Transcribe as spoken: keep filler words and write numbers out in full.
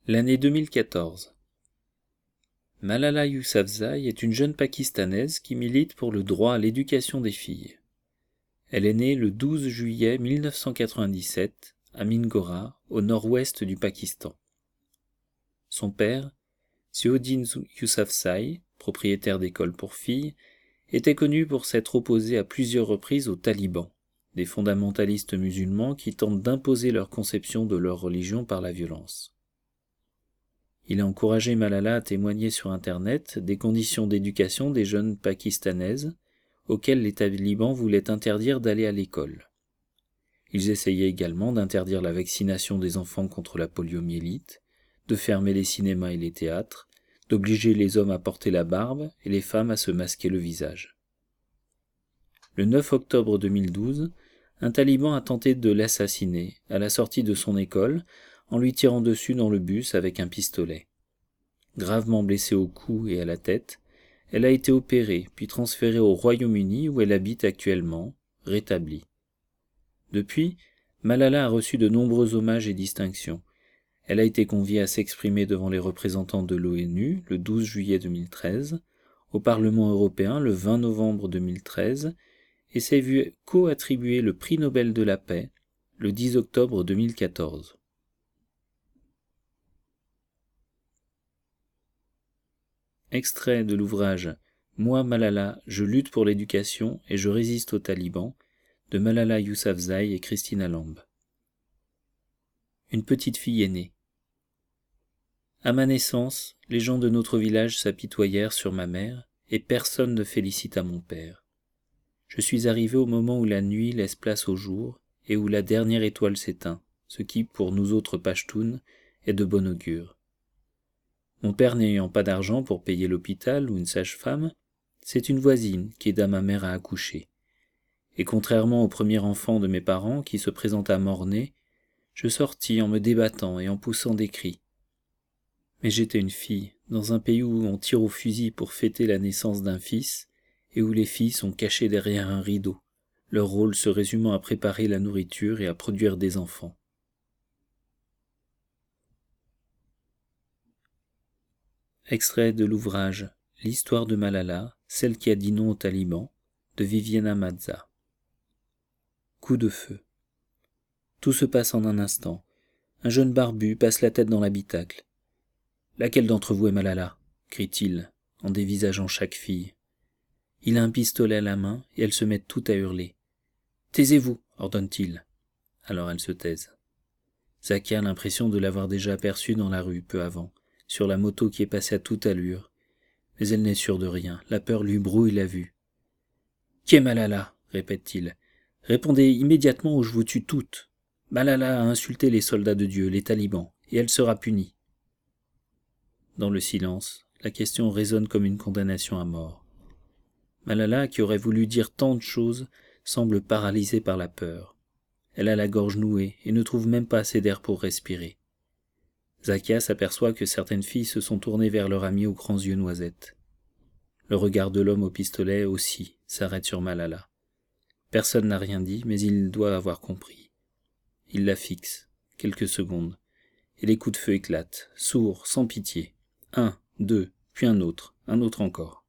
L'année deux mille quatorze. Malala Yousafzai est une jeune Pakistanaise qui milite pour le droit à l'éducation des filles. Elle est née le douze juillet mille neuf cent quatre-vingt-dix-sept à Mingora, au nord-ouest du Pakistan. Son père, Ziauddin Yousafzai, propriétaire d'écoles pour filles, était connu pour s'être opposé à plusieurs reprises aux talibans, des fondamentalistes musulmans qui tentent d'imposer leur conception de leur religion par la violence. Il a encouragé Malala à témoigner sur Internet des conditions d'éducation des jeunes pakistanaises auxquelles les talibans voulaient interdire d'aller à l'école. Ils essayaient également d'interdire la vaccination des enfants contre la poliomyélite, de fermer les cinémas et les théâtres, d'obliger les hommes à porter la barbe et les femmes à se masquer le visage. Le neuf octobre deux mille douze, un taliban a tenté de l'assassiner à la sortie de son école en lui tirant dessus dans le bus avec un pistolet. Gravement blessée au cou et à la tête, elle a été opérée puis transférée au Royaume-Uni où elle habite actuellement, rétablie. Depuis, Malala a reçu de nombreux hommages et distinctions. Elle a été conviée à s'exprimer devant les représentants de l'ONU le douze juillet deux mille treize, au Parlement européen le vingt novembre deux mille treize et s'est vue co-attribuer le prix Nobel de la paix le dix octobre deux mille quatorze. Extrait de l'ouvrage « Moi, Malala, je lutte pour l'éducation et je résiste aux talibans » de Malala Yousafzai et Christina Lamb. Une petite fille est née. À ma naissance, les gens de notre village s'apitoyèrent sur ma mère et personne ne félicita mon père. Je suis arrivé au moment où la nuit laisse place au jour et où la dernière étoile s'éteint, ce qui, pour nous autres Pashtuns, est de bon augure. Mon père n'ayant pas d'argent pour payer l'hôpital ou une sage-femme, c'est une voisine qui aida ma mère à accoucher. Et contrairement au premier enfant de mes parents qui se présenta mort-né, je sortis en me débattant et en poussant des cris. Mais j'étais une fille, dans un pays où on tire au fusil pour fêter la naissance d'un fils, et où les filles sont cachées derrière un rideau, leur rôle se résumant à préparer la nourriture et à produire des enfants. Extrait de l'ouvrage « L'histoire de Malala, celle qui a dit non aux talibans » de Viviana Mazza. Coup de feu. Tout se passe en un instant. Un jeune barbu passe la tête dans l'habitacle. « Laquelle d'entre vous est Malala ?» crie-t-il, en dévisageant chaque fille. Il a un pistolet à la main et elles se mettent toutes à hurler. « Taisez-vous » ordonne-t-il. Alors elles se taisent. Zakia a l'impression de l'avoir déjà aperçue dans la rue peu avant, sur la moto qui est passée à toute allure. Mais elle n'est sûre de rien, la peur lui brouille la vue. « Qui est Malala ?» répète-t-il. « Répondez immédiatement ou je vous tue toutes. Malala a insulté les soldats de Dieu, les talibans, et elle sera punie. » Dans le silence, la question résonne comme une condamnation à mort. Malala, qui aurait voulu dire tant de choses, semble paralysée par la peur. Elle a la gorge nouée et ne trouve même pas assez d'air pour respirer. Zakia s'aperçoit que certaines filles se sont tournées vers leur amie aux grands yeux noisettes. Le regard de l'homme au pistolet aussi s'arrête sur Malala. Personne n'a rien dit, mais il doit avoir compris. Il la fixe, quelques secondes, et les coups de feu éclatent, sourds, sans pitié. Un, deux, puis un autre, un autre encore.